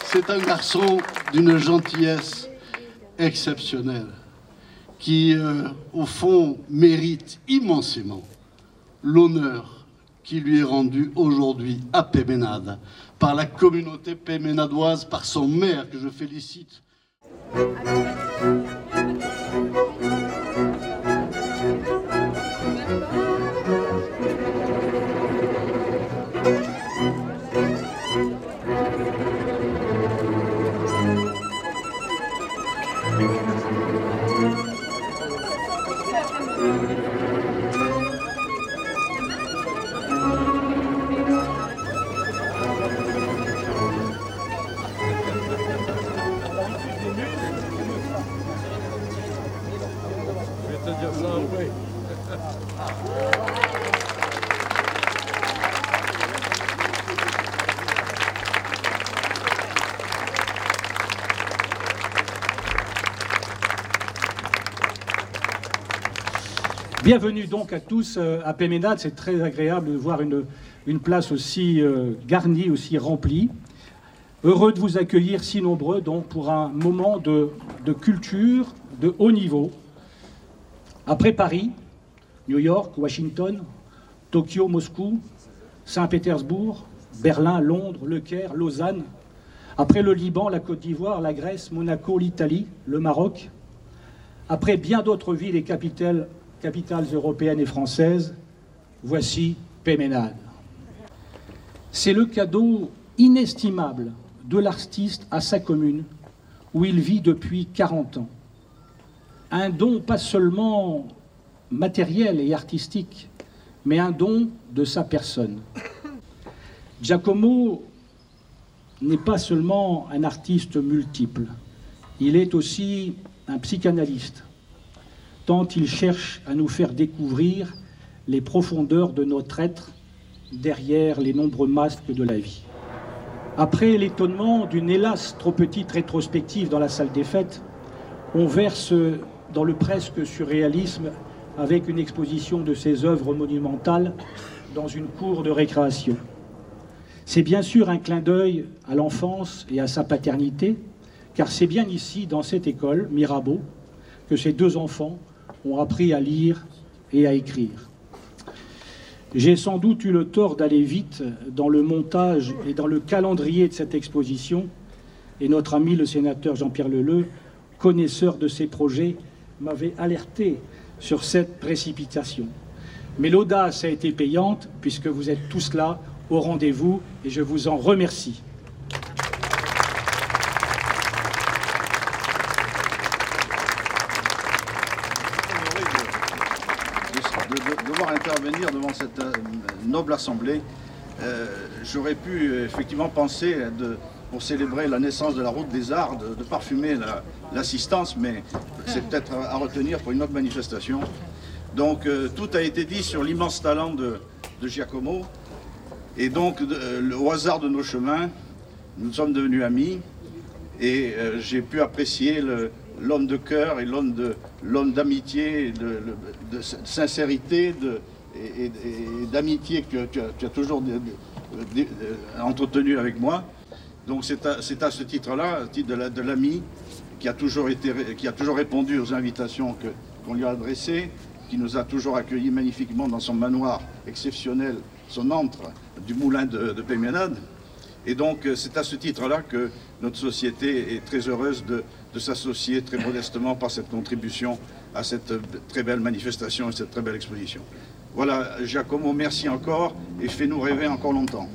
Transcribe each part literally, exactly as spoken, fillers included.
C'est un garçon d'une gentillesse exceptionnelle qui, euh, au fond, mérite immensément l'honneur qui lui est rendu aujourd'hui à Peymeinade par la communauté peymeinadoise, par son maire que je félicite. Bienvenue donc à tous à Peymeinade. C'est très agréable de voir une, une place aussi euh, garnie, aussi remplie. Heureux de vous accueillir si nombreux donc pour un moment de, de culture de haut niveau. Après Paris, New York, Washington, Tokyo, Moscou, Saint-Pétersbourg, Berlin, Londres, Le Caire, Lausanne. Après le Liban, la Côte d'Ivoire, la Grèce, Monaco, l'Italie, le Maroc. Après bien d'autres villes et capitales capitales européennes et françaises, voici Peymeinade. C'est le cadeau inestimable de l'artiste à sa commune, où il vit depuis quarante ans. Un don pas seulement matériel et artistique, mais un don de sa personne. Giacomo n'est pas seulement un artiste multiple, il est aussi un psychanalyste, tant il cherche à nous faire découvrir les profondeurs de notre être derrière les nombreux masques de la vie. Après l'étonnement d'une hélas trop petite rétrospective dans la salle des fêtes, on verse dans le presque surréalisme avec une exposition de ses œuvres monumentales dans une cour de récréation. C'est bien sûr un clin d'œil à l'enfance et à sa paternité, car c'est bien ici, dans cette école, Mirabeau, que ces deux enfants ont appris à lire et à écrire. J'ai sans doute eu le tort d'aller vite dans le montage et dans le calendrier de cette exposition, et notre ami le sénateur Jean-Pierre Leleu, connaisseur de ces projets, m'avait alerté sur cette précipitation. Mais l'audace a été payante, puisque vous êtes tous là, au rendez-vous, et je vous en remercie. De devoir intervenir devant cette noble assemblée, euh, j'aurais pu effectivement penser, de, pour célébrer la naissance de la Route des Arts, de, de parfumer l'assistance, la, mais c'est peut-être à retenir pour une autre manifestation. Donc euh, tout a été dit sur l'immense talent de, de Giacomo, et donc de, le, au hasard de nos chemins, nous sommes devenus amis, et euh, j'ai pu apprécier le l'homme de cœur et l'homme de l'homme d'amitié, de, de, de sincérité de, et, et, et d'amitié que tu as, tu as toujours de, de, de, de, entretenu avec moi. Donc c'est à, c'est à ce titre-là, à titre de l'ami, qui a toujours été, qui a toujours répondu aux invitations que, qu'on lui a adressées, qui nous a toujours accueillis magnifiquement dans son manoir exceptionnel, son antre du moulin de, de Peymeinade. Et donc c'est à ce titre-là que notre société est très heureuse de, de s'associer très modestement par cette contribution à cette très belle manifestation et cette très belle exposition. Voilà, Giacomo, merci encore et fais-nous rêver encore longtemps.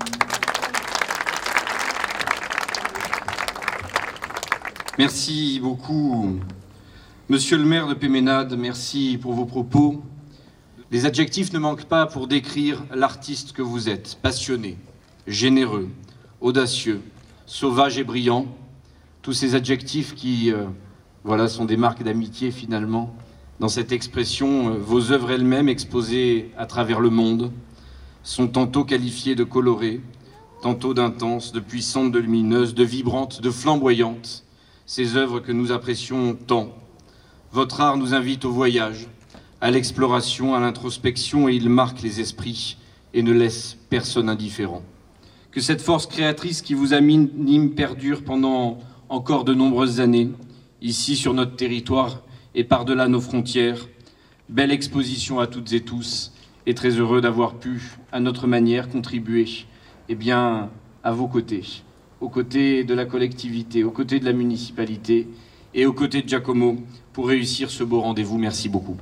Merci beaucoup, Monsieur le maire de Peymeinade, merci pour vos propos. Les adjectifs ne manquent pas pour décrire l'artiste que vous êtes, passionné, généreux, audacieux, sauvage et brillant. Tous ces adjectifs qui euh, voilà, sont des marques d'amitié finalement. Dans cette expression, euh, vos œuvres elles-mêmes exposées à travers le monde sont tantôt qualifiées de colorées, tantôt d'intenses, de puissantes, de lumineuses, de vibrantes, de flamboyantes. Ces œuvres que nous apprécions tant. Votre art nous invite au voyage, à l'exploration, à l'introspection, et il marque les esprits et ne laisse personne indifférent. que cette force créatrice qui vous anime perdure pendant encore de nombreuses années, ici sur notre territoire et par-delà nos frontières. Belle exposition à toutes et tous, et très heureux d'avoir pu, à notre manière, contribuer eh bien, à vos côtés, aux côtés de la collectivité, aux côtés de la municipalité et aux côtés de Giacomo pour réussir ce beau rendez-vous. Merci beaucoup.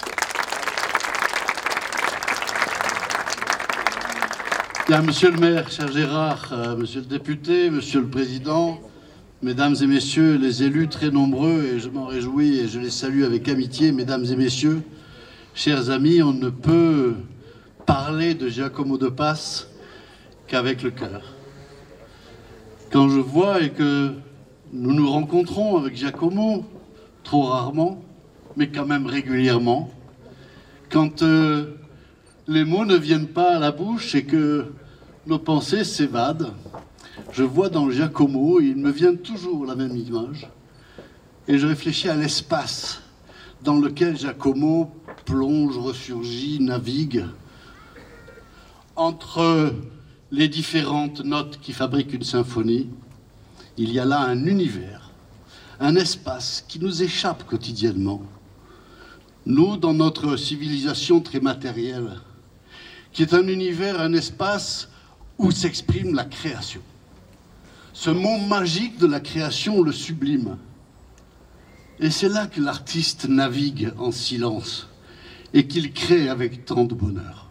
Bien, monsieur le maire, cher Gérard, euh, monsieur le député, monsieur le président, mesdames et messieurs les élus très nombreux, et je m'en réjouis et je les salue avec amitié, mesdames et messieurs, chers amis, on ne peut parler de Giacomo de Passe qu'avec le cœur. Quand je vois et que nous nous rencontrons avec Giacomo, trop rarement, mais quand même régulièrement, quand euh, les mots ne viennent pas à la bouche et que nos pensées s'évadent, je vois dans Giacomo, il me vient toujours la même image, et je réfléchis à l'espace dans lequel Giacomo plonge, ressurgit, navigue, entre les différentes notes qui fabriquent une symphonie. Il y a là un univers, un espace qui nous échappe quotidiennement. Nous, dans notre civilisation très matérielle, qui est un univers, un espace où s'exprime la création. Ce mot magique de la création, le sublime. Et c'est là que l'artiste navigue en silence et qu'il crée avec tant de bonheur.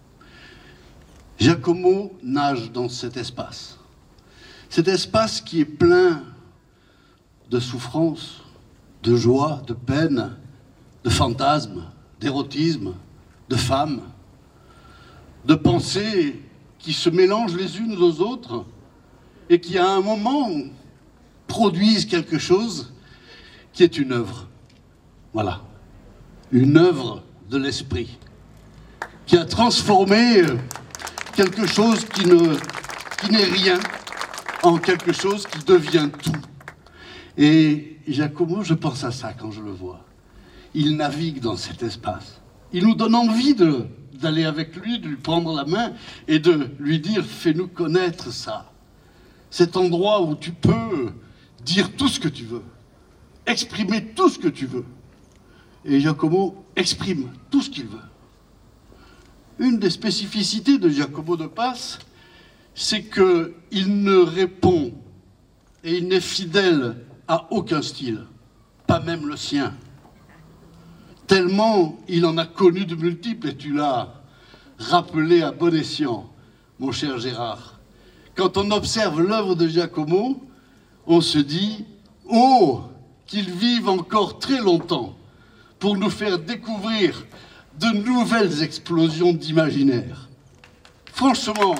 Giacomo nage dans cet espace. Cet espace qui est plein de souffrance, de joie, de peine, de fantasmes, d'érotisme, de femmes, de pensées qui se mélangent les unes aux autres et qui, à un moment, produisent quelque chose qui est une œuvre. Voilà. Une œuvre de l'esprit qui a transformé quelque chose qui ne, qui n'est rien en quelque chose qui devient tout. Et Giacomo, je pense à ça quand je le vois. Il navigue dans cet espace. Il nous donne envie de, d'aller avec lui, de lui prendre la main et de lui dire « Fais-nous connaître ça ». Cet endroit où tu peux dire tout ce que tu veux, exprimer tout ce que tu veux. Et Giacomo exprime tout ce qu'il veut. Une des spécificités de Giacomo de Passe, c'est qu'il ne répond et il n'est fidèle à aucun style, pas même le sien. Tellement il en a connu de multiples, et tu l'as rappelé à bon escient, mon cher Gérard. Quand on observe l'œuvre de Giacomo, on se dit « Oh, qu'il vive encore très longtemps pour nous faire découvrir de nouvelles explosions d'imaginaire. » Franchement,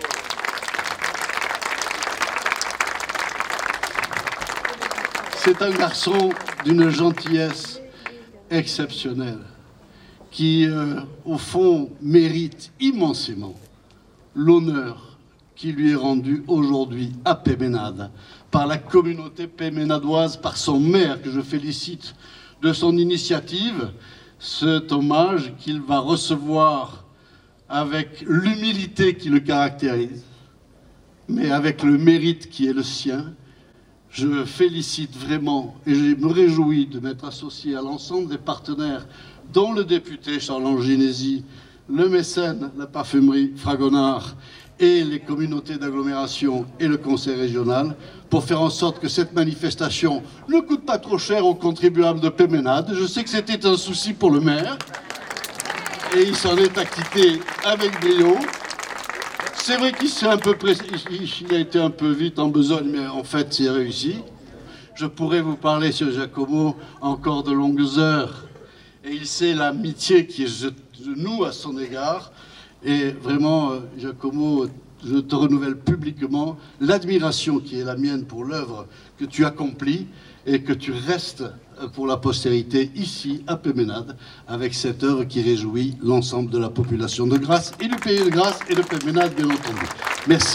c'est un garçon d'une gentillesse exceptionnelle qui, euh, au fond, mérite immensément l'honneur qui lui est rendu aujourd'hui à Peymeinade, par la communauté peymenadoise, par son maire, que je félicite de son initiative, cet hommage qu'il va recevoir avec l'humilité qui le caractérise, mais avec le mérite qui est le sien. Je félicite vraiment et je me réjouis de m'être associé à l'ensemble des partenaires, dont le député Charles Ginesi, le mécène, la parfumerie Fragonard et les communautés d'agglomération et le conseil régional, pour faire en sorte que cette manifestation ne coûte pas trop cher aux contribuables de Peymeinade. Je sais que c'était un souci pour le maire, et il s'en est acquitté avec brio. C'est vrai qu'il s'est un peu pressé, il a été un peu vite en besogne, mais en fait, c'est réussi. Je pourrais vous parler sur Giacomo encore de longues heures, et il sait l'amitié qui est de nous à son égard. Et vraiment, Giacomo, je te renouvelle publiquement l'admiration qui est la mienne pour l'œuvre que tu accomplis et que tu restes pour la postérité ici à Peymeinade avec cette œuvre qui réjouit l'ensemble de la population de Grasse et du pays de Grasse et de Peymeinade, bien entendu. Merci.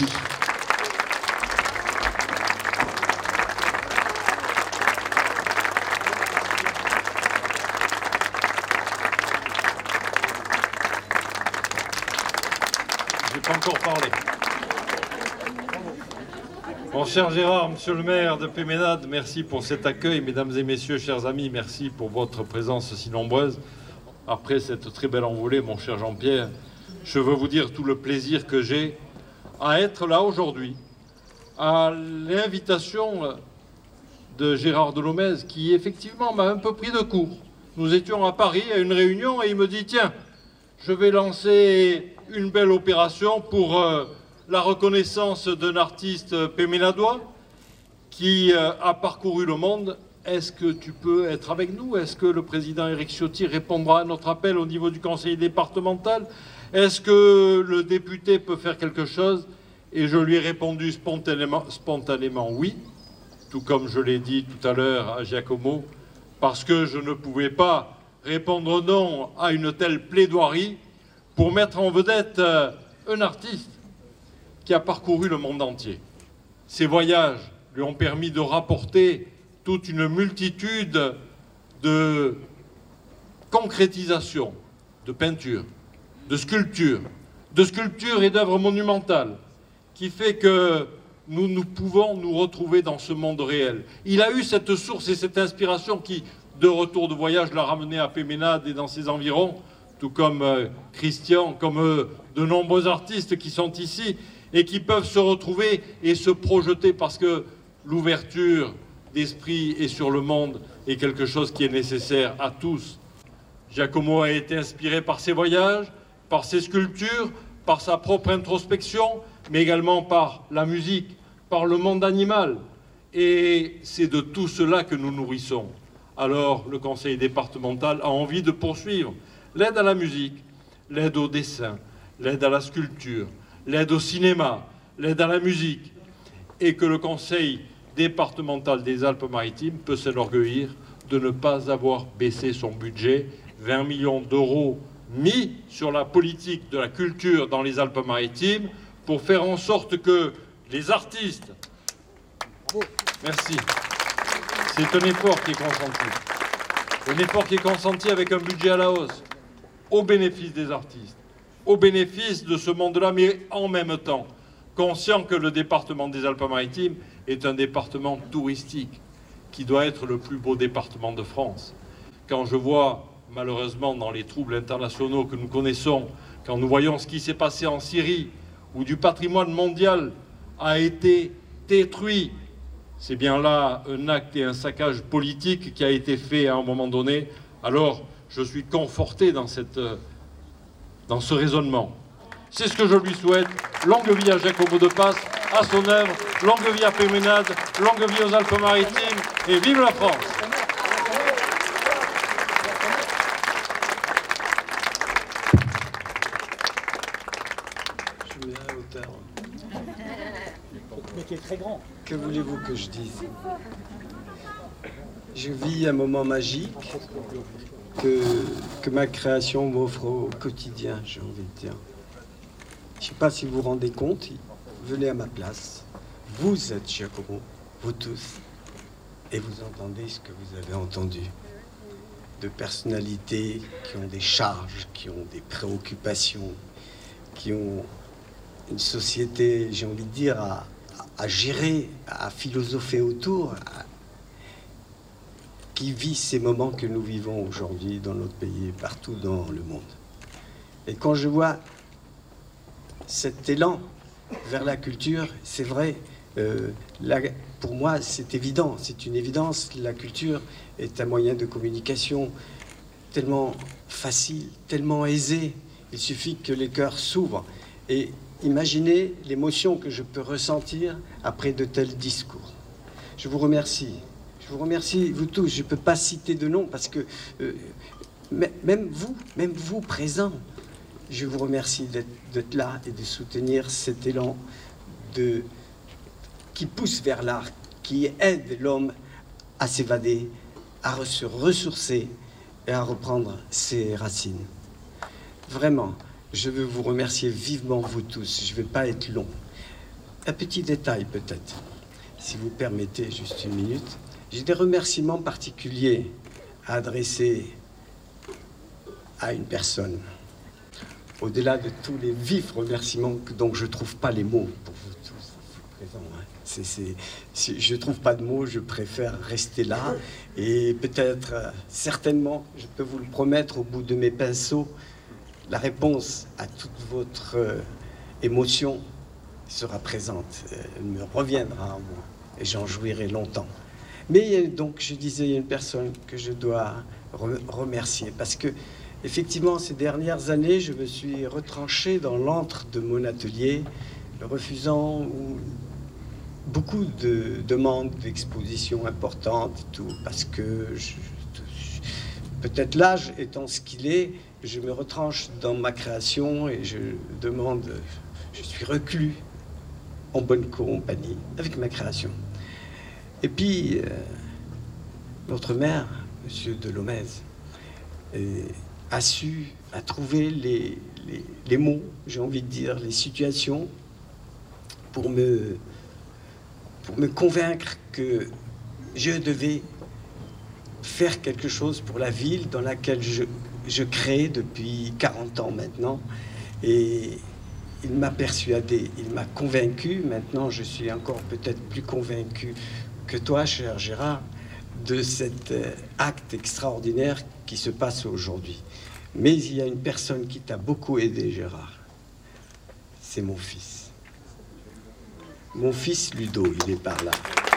Je n'ai pas encore parlé. Mon cher Gérard, monsieur le maire de Péménade, merci pour cet accueil. Mesdames et messieurs, chers amis, merci pour votre présence si nombreuse. Après cette très belle envolée, mon cher Jean-Pierre, je veux vous dire tout le plaisir que j'ai à être là aujourd'hui, à l'invitation de Gérard Delomez, qui effectivement m'a un peu pris de court. Nous étions à Paris à une réunion et il me dit « Tiens, je vais lancer une belle opération pour euh, la reconnaissance d'un artiste péménadois qui euh, a parcouru le monde. Est-ce que tu peux être avec nous? Est-ce que le président Éric Ciotti répondra à notre appel au niveau du conseil départemental? Est-ce que le député peut faire quelque chose ?» Et je lui ai répondu spontanément, spontanément oui, tout comme je l'ai dit tout à l'heure à Giacomo, parce que je ne pouvais pas répondre non à une telle plaidoirie pour mettre en vedette un artiste qui a parcouru le monde entier. Ses voyages lui ont permis de rapporter toute une multitude de concrétisations, de peintures, de sculptures, de sculptures et d'œuvres monumentales, qui fait que nous, nous pouvons nous retrouver dans ce monde réel. Il a eu cette source et cette inspiration qui, de retour de voyage, l'a ramené à Péménade et dans ses environs, tout comme euh, Christian, comme euh, de nombreux artistes qui sont ici et qui peuvent se retrouver et se projeter, parce que l'ouverture d'esprit et sur le monde est quelque chose qui est nécessaire à tous. Giacomo a été inspiré par ses voyages, par ses sculptures, par sa propre introspection, mais également par la musique, par le monde animal. Et c'est de tout cela que nous nourrissons. Alors le conseil départemental a envie de poursuivre l'aide à la musique, l'aide au dessin, l'aide à la sculpture, l'aide au cinéma, l'aide à la musique, et que le conseil départemental des Alpes-Maritimes peut s'enorgueillir de ne pas avoir baissé son budget, vingt millions d'euros mis sur la politique de la culture dans les Alpes-Maritimes pour faire en sorte que les artistes... Merci. C'est un effort qui est consenti. Un effort qui est consenti avec un budget à la hausse, au bénéfice des artistes, au bénéfice de ce monde-là, mais en même temps, conscient que le département des Alpes-Maritimes est un département touristique, qui doit être le plus beau département de France. Quand je vois, malheureusement, dans les troubles internationaux que nous connaissons, quand nous voyons ce qui s'est passé en Syrie, où du patrimoine mondial a été détruit, c'est bien là un acte et un saccage politique qui a été fait à un moment donné. Alors, je suis conforté dans, cette, dans ce raisonnement. C'est ce que je lui souhaite. Longue vie à Giacomo de Passe, à son œuvre, longue vie à Péménade, longue vie aux Alpes-Maritimes, et vive la France! Je mets à hauteur. Mais qui est très grand. Que voulez-vous que je dise? Je vis un moment magique que, que ma création m'offre au quotidien, j'ai envie de dire. Je ne sais pas si vous vous rendez compte, venez à ma place. Vous êtes Giacomo, vous tous, et vous entendez ce que vous avez entendu. De personnalités qui ont des charges, qui ont des préoccupations, qui ont une société, j'ai envie de dire, à, à gérer, à philosopher autour, à, qui vit ces moments que nous vivons aujourd'hui dans notre pays et partout dans le monde. Et quand je vois cet élan vers la culture, c'est vrai, euh, la, pour moi c'est évident, c'est une évidence, la culture est un moyen de communication tellement facile, tellement aisé, il suffit que les cœurs s'ouvrent. Et imaginez l'émotion que je peux ressentir après de tels discours. Je vous remercie. Je vous remercie, vous tous. Je ne peux pas citer de nom parce que euh, même vous, même vous présents, je vous remercie d'être là et de soutenir cet élan de, qui pousse vers l'art, qui aide l'homme à s'évader, à se ressourcer et à reprendre ses racines. Vraiment, je veux vous remercier vivement, vous tous. Je ne vais pas être long. Un petit détail peut-être, si vous permettez juste une minute. J'ai des remerciements particuliers à adresser à une personne. Au-delà de tous les vifs remerciements dont je ne trouve pas les mots pour vous tous. présent. Hein. C'est, c'est, c'est, je ne trouve pas de mots, je préfère rester là. Et peut-être, euh, certainement, je peux vous le promettre, au bout de mes pinceaux, la réponse à toute votre euh, émotion sera présente. Elle me reviendra en moi et j'en jouirai longtemps. Mais donc, je disais, il y a une personne que je dois re- remercier parce que, effectivement, ces dernières années, je me suis retranché dans l'antre de mon atelier, refusant ou, beaucoup de demandes d'expositions importantes, et tout, parce que je, je, peut-être l'âge étant ce qu'il est, je me retranche dans ma création et je demande, je suis reclus en bonne compagnie avec ma création. Et puis, euh, notre maire, Monsieur Delomez, euh, a su, a trouvé les, les, les mots, j'ai envie de dire, les situations pour me, pour me convaincre que je devais faire quelque chose pour la ville dans laquelle je, je crée depuis quarante ans maintenant. Et il m'a persuadé, il m'a convaincu. Maintenant, je suis encore peut-être plus convaincu que toi, cher Gérard, de cet acte extraordinaire qui se passe aujourd'hui. Mais il y a une personne qui t'a beaucoup aidé, Gérard. C'est mon fils. Mon fils Ludo, il est par là.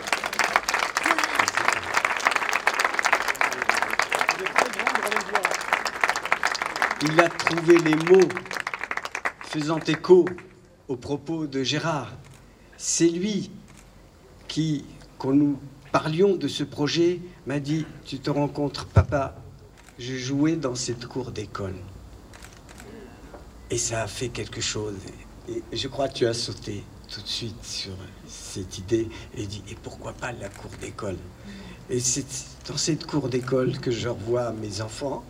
Il a trouvé les mots faisant écho aux propos de Gérard. C'est lui qui, quand nous parlions de ce projet, m'a dit « Tu te rends compte, papa, je jouais dans cette cour d'école. » Et ça a fait quelque chose. Et je crois que tu as sauté tout de suite sur cette idée et dit « Et pourquoi pas la cour d'école ?» Et c'est dans cette cour d'école que je revois mes enfants.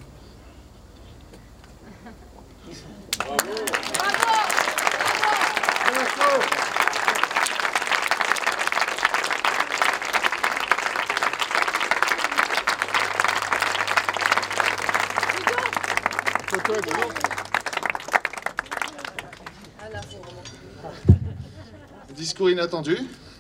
Discours inattendu.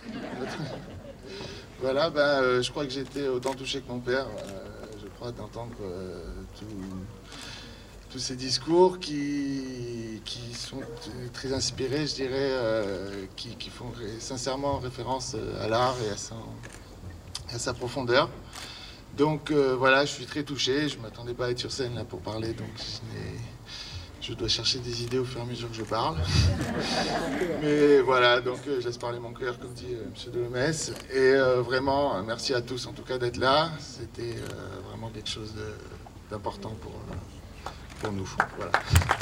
Voilà, ben, euh, je crois que j'étais autant touché que mon père, euh, je crois, d'entendre euh, tout, tous ces discours qui, qui sont très inspirés, je dirais, euh, qui, qui font ré- sincèrement référence à l'art et à, son, à sa profondeur. Donc euh, voilà, je suis très touché, je ne m'attendais pas à être sur scène là pour parler, donc je n'ai... Je dois chercher des idées au fur et à mesure que je parle. Mais voilà, donc euh, je laisse parler mon cœur, comme dit euh, M. Delomez. Et euh, vraiment, euh, merci à tous en tout cas d'être là. C'était euh, vraiment quelque chose de, d'important pour, euh, pour nous. Voilà.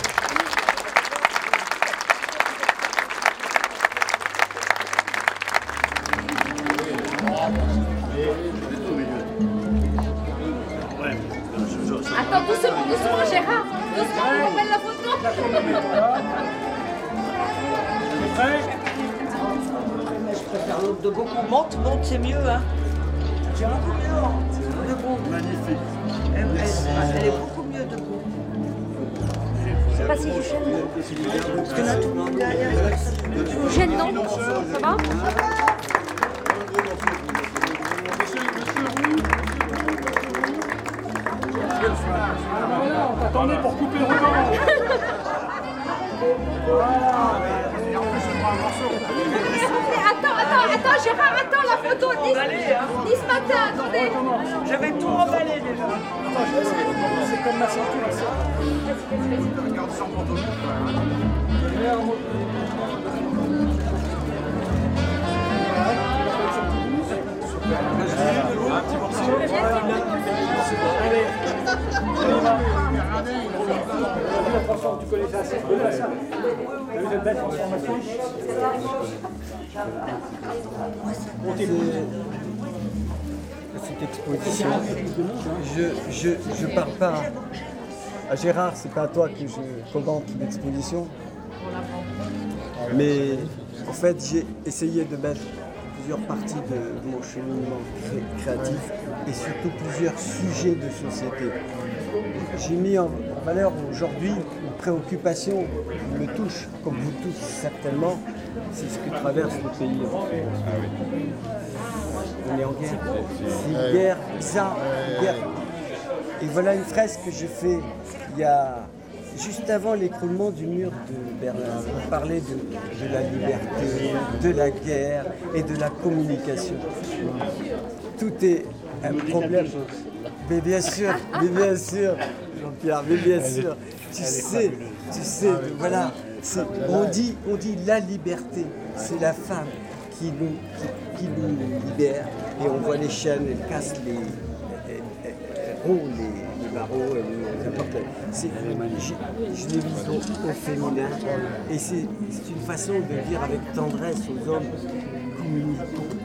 Attends, doucement, doucement, Gérard. Doucement, on prenne la photo. Je préfère l'autre de beaucoup. Monte, monte, c'est mieux, hein. C'est beaucoup mieux debout. Magnifique. Elle, elle, elle est beaucoup mieux debout. Je sais pas si je gêne. Parce que là, tout le monde derrière. Je vous gêne, non? Ça va? On t'attendait pour couper le ruban. Attends, attends, attends, Gérard, attends la photo. Dis, dis ce matin, attendez. J'avais tout emballé déjà. C'est comme ma ceinture. Un petit morceau. Tu connais ça, c'est cool, ça. Tu as vu cette belle transformation? Cette exposition, je, je, je pars pas à Gérard, c'est pas à toi que je commente l'exposition, mais en fait j'ai essayé de mettre plusieurs parties de mon cheminement cré- créatif et surtout plusieurs sujets de société. J'ai mis en valeur aujourd'hui, une préoccupation qui me touche, comme vous tous certainement, c'est ce que traverse le pays. On est en guerre. C'est une guerre, ça, une guerre. Et voilà une fresque que j'ai faite il y a juste avant l'écroulement du mur de Berlin. On parlait de, de la liberté, de la guerre et de la communication. Tout est un problème. Mais bien sûr, mais bien sûr, Jean-Pierre, mais bien sûr. Tu sais, tu sais, voilà. On dit, on dit la liberté, c'est la femme qui nous, qui, qui nous libère. Et on voit les chaînes, elles cassent les, elles, elles, elles roulent les, les barreaux, n'importe quoi. Je, je l'ai vu au, au féminin. Et c'est une façon de dire avec tendresse aux hommes, communiquons.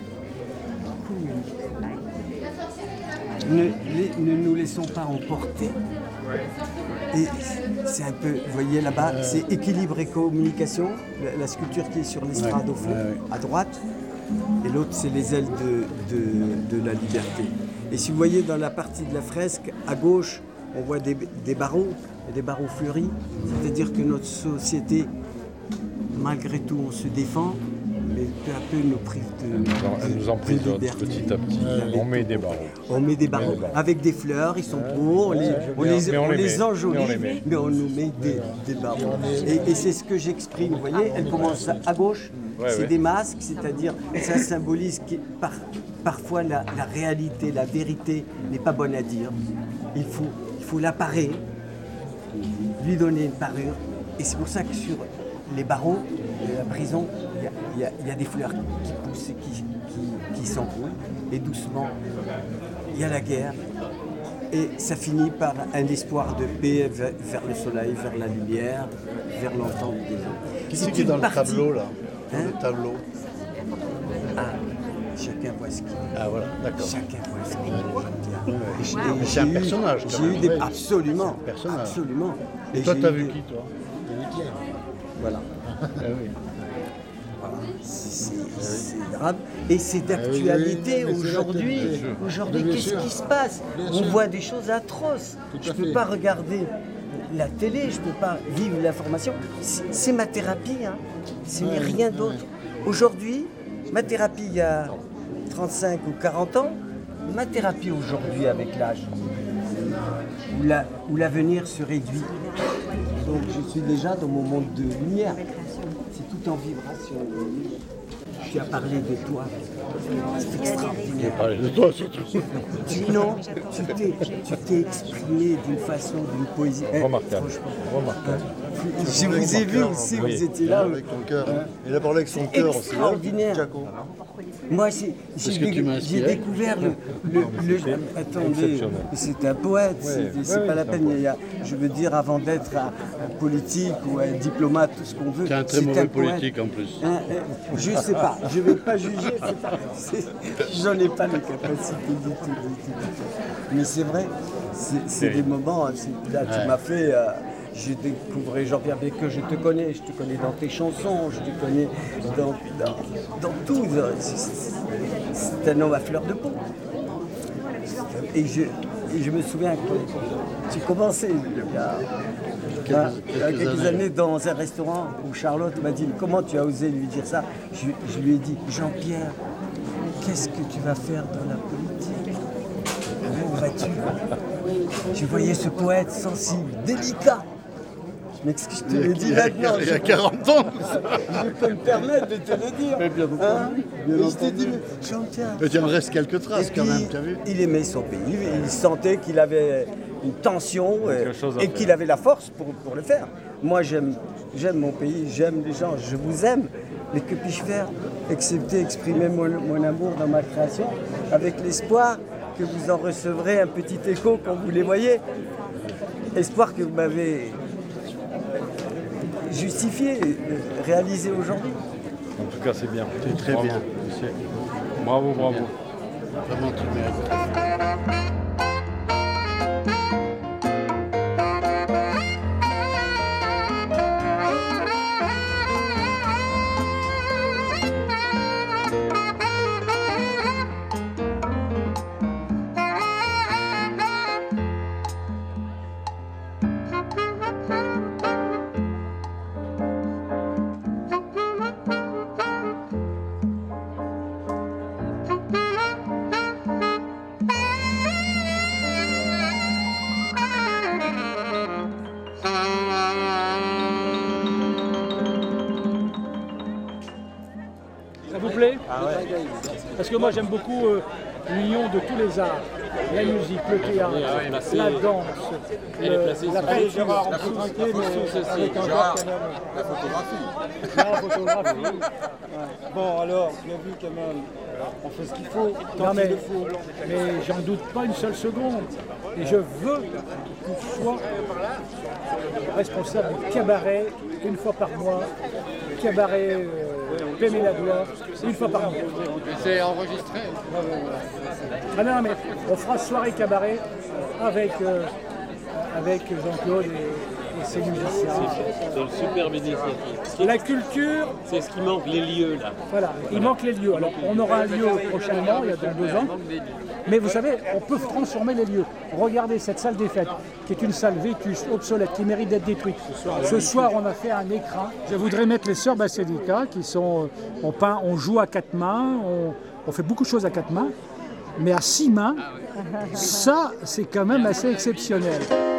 Ne, les, ne nous laissons pas emporter. Et c'est un peu, vous voyez là-bas, euh... c'est équilibre et communication, la, la sculpture qui est sur l'estrade ouais, au fond, ouais, ouais. à droite, et l'autre c'est les ailes de, de, de la liberté. Et si vous voyez dans la partie de la fresque, à gauche, on voit des, des barreaux, des barreaux fleuris, c'est-à-dire que notre société, malgré tout, on se défend, mais peu à peu nous prive de, elle nous emprisonne petit à petit. Ouais, on met des barreaux. On met des barreaux avec des fleurs, ils sont beaux, on les, on les, on on les enjolive, mais, mais on nous met des, des barreaux. Et, et c'est ce que j'exprime, vous voyez, elle commence à gauche, ouais, c'est ouais. des masques, c'est-à-dire ça symbolise que par, parfois la, la réalité, la vérité n'est pas bonne à dire. Il faut, il faut la parer, lui donner une parure, et c'est pour ça que sur les barreaux de la prison, il y, y, y a des fleurs qui poussent et qui, qui, qui s'enroulent. Et doucement, il y a la guerre. Et ça finit par un espoir de paix vers, vers le soleil, vers la lumière, vers l'entente des hommes. Qui c'est qui est dans partie... le tableau, là dans hein? le tableau Ah, chacun voit ce qu'il veut. Ah, voilà, d'accord. Chacun voit ce qu'il veut. Ouais. C'est un personnage, J'ai eu des... Absolument, personnage. absolument. Et, et toi, t'as vu des... qui, toi? Voilà. Ah oui. Voilà. C'est grave. Et c'est d'actualité oui, oui, aujourd'hui. Aujourd'hui, qu'est-ce qui se passe? Bien On sûr. voit des choses atroces. Je ne peux pas regarder la télé, je ne peux pas vivre l'information. C'est ma thérapie, hein. Ce n'est rien d'autre. Aujourd'hui, ma thérapie il y a trente-cinq ou quarante ans, ma thérapie aujourd'hui avec l'âge, où l'avenir se réduit. Donc je suis déjà dans mon monde de lumière. C'est tout en vibration. Tu as parlé de toi. C'est extraordinaire. Tu as parlé de toi surtout. Sinon, tu t'es exprimé d'une façon, d'une poésie. Remarquable. Remarquable. Je vous ai vu aussi, oui. Vous étiez là. Avec ton cœur. Hein. Il a parlé avec son cœur. Extraordinaire. Moi, j'ai découvert le, le, le, le... Attendez, c'est un poète, ouais, c'est ouais, pas la peine. Il y a, je veux dire, avant d'être un, un politique ou un diplomate, tout ce qu'on veut. C'est un très mauvais un politique en plus. Un, un, je sais pas, je ne vais pas juger. J'en ai pas les capacités du tout. Du tout. Mais c'est vrai, c'est des moments. Là, tu ouais. m'as fait. Euh, Je découvrais Jean-Pierre Becqueux, je te connais, je te connais dans tes chansons, je te connais dans, dans, dans tout. C'est un homme à fleur de peau. Et je, et je me souviens que tu commençais il y a, quelques, il y a quelques, quelques années. années dans un restaurant où Charlotte m'a dit « Comment tu as osé lui dire ça ?» je, je lui ai dit « Jean-Pierre, qu'est-ce que tu vas faire dans la politique ? Où vas-tu » Tu voyais ce poète sensible, délicat. Mais ce que je te le dis maintenant, il y a quarante ans. Je peux me permettre de te le dire. Mais bien entendu. Hein bien je t'ai dit, Jean-Pierre. Mais il en reste quelques traces quand même, tu as vu. Il aimait son pays, il sentait qu'il avait une tension et, et qu'il avait la force pour, pour le faire. Moi, j'aime mon pays, j'aime les gens, je vous aime. Mais que puis-je faire, excepté exprimer mon, mon amour dans ma création, avec l'espoir que vous en recevrez un petit écho quand vous les voyez. Espoir que vous m'avez justifié, réalisé aujourd'hui. En tout cas, c'est bien. C'est très bravo. bien. Bravo, bravo. Vraiment, tu mérites. Thank you. vous plaît? Parce que moi j'aime beaucoup euh, l'union de tous les arts. La musique, le théâtre, la danse, le, la peinture, la photographie. La photographie. La photographie. Bon, alors, tu as vu quand même, on fait ce qu'il faut, quand Non, mais, il le faut. mais j'en doute pas une seule seconde. Et je veux que tu sois responsable du cabaret une fois par mois, cabaret euh, Péménade une fois par mois. C'est enregistré. Ah non, mais on fera soirée cabaret avec, euh, avec Jean-Claude et, et ses musiciens. C'est une superbe initiative. La culture... C'est ce qui manque, les lieux là. Voilà, il manque les lieux. Alors on aura un lieu prochainement, il y a dans deux ans. Mais vous savez, on peut transformer les lieux. Regardez cette salle des fêtes, qui est une salle vétuste, obsolète, qui mérite d'être détruite. Ce soir, on a fait un écran. Je voudrais mettre les sœurs Basilica, qui sont... On peint, on joue à quatre mains, on, on fait beaucoup de choses à quatre mains. Mais à six mains, ça, c'est quand même assez exceptionnel.